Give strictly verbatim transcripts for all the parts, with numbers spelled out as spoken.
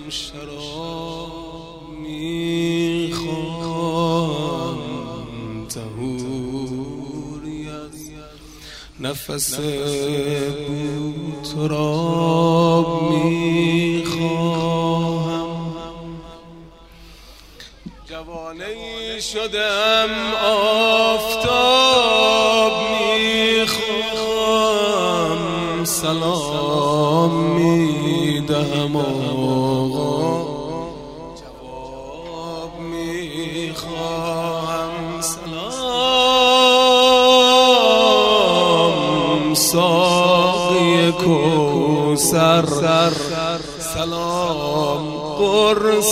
شراب میخوام طهوری از نفس تراب میخواهم. جوانه شدم آفتاب میخوام، سلام میدهم آقا جواب میخواهم. سلام ساقی کوثر، سلام قرص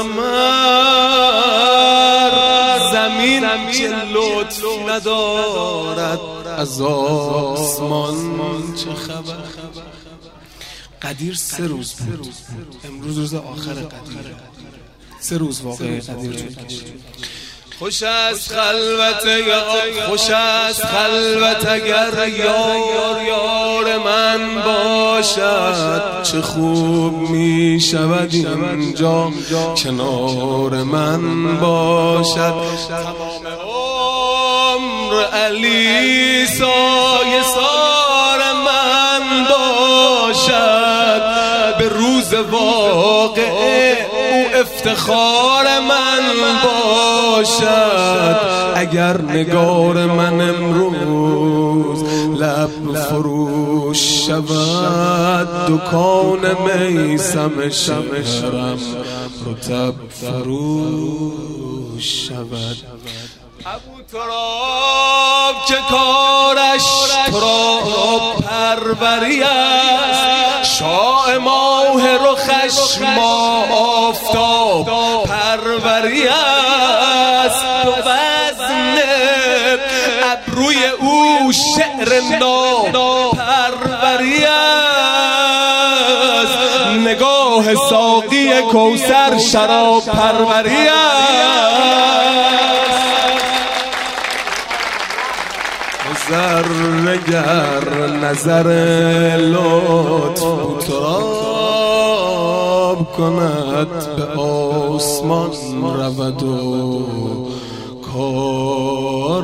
قمر. زمین چه لطف ندارد از آسمان چه خبر. قدیر سه روز بود، امروز روز آخر قدیره. سه روز واقعه قدیر طول کشید. خوش است خلوت یا خوش است خلوت اگر یار یار من باشد. چه خوب می شود اینجا کنار من باشد. تمام عمر علی سایه سار من باشد. به روز واقعه او افتخار من باشد. اگر نگار من امروز لب فروش شود، دکان میسم شهرم رطب فروش شود. ابو تراب که کارش تراب پروری است، شاه ماه رخش ماه آفتاب پروری است. تو وزن ابروی او شعر ناب پروری است. نگاه ساقی کوثر شراب پروری است. نظر نظر لطف تراب کند، به آسمان رود و کار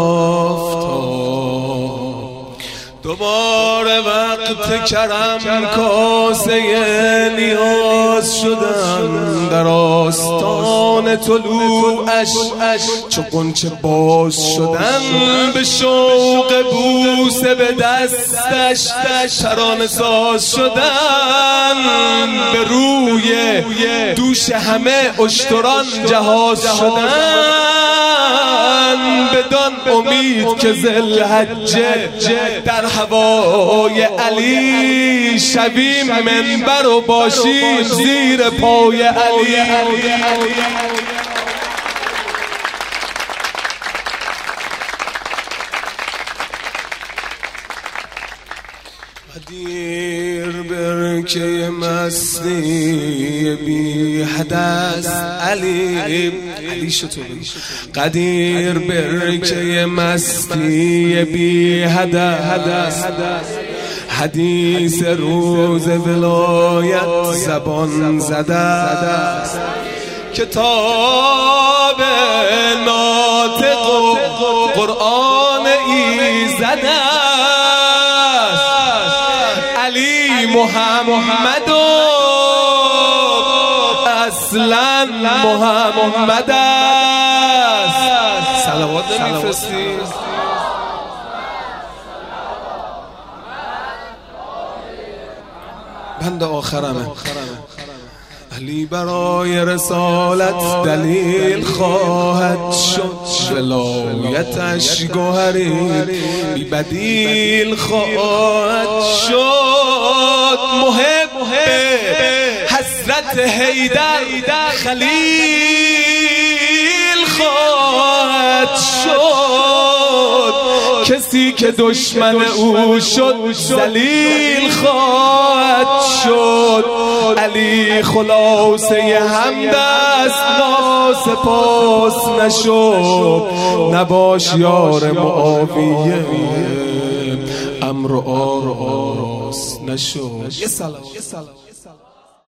آفتاب. دوباره وقت کرم کاسه نیاز شدم، در آستان طلوعش چو غنچه باز شدم. به شوق بوسه به دستش ترانه ساز شدم. به روی دوش همه اشتران جهاز شدم. بدان امید که ذوالحجه در هوای علی شویم منبر و باشیم زیر پای علی. قدیر برکه مستی بی حدث علی علی شطوری. قدیر برکه مستی بی حدث، حدیث روز ولایت زبان زده. کتاب ناطق و قرآن ایزد است. علی محمد و اصلا محمد است. صلوات نمیفرستی؟ بند آخرمه. علی برای رسالت دلیل خواهد شد، ولایتش گوهری بی بدیل خواهد شد. محب حضرت حیدر خلیل خواهد شد. کسی که دشمن او شد ذلیل خواهد شد. علی خلاصه حمد است ناسپاس نشو. نباش یار معاویه امر و آراس نشو. یه سلام.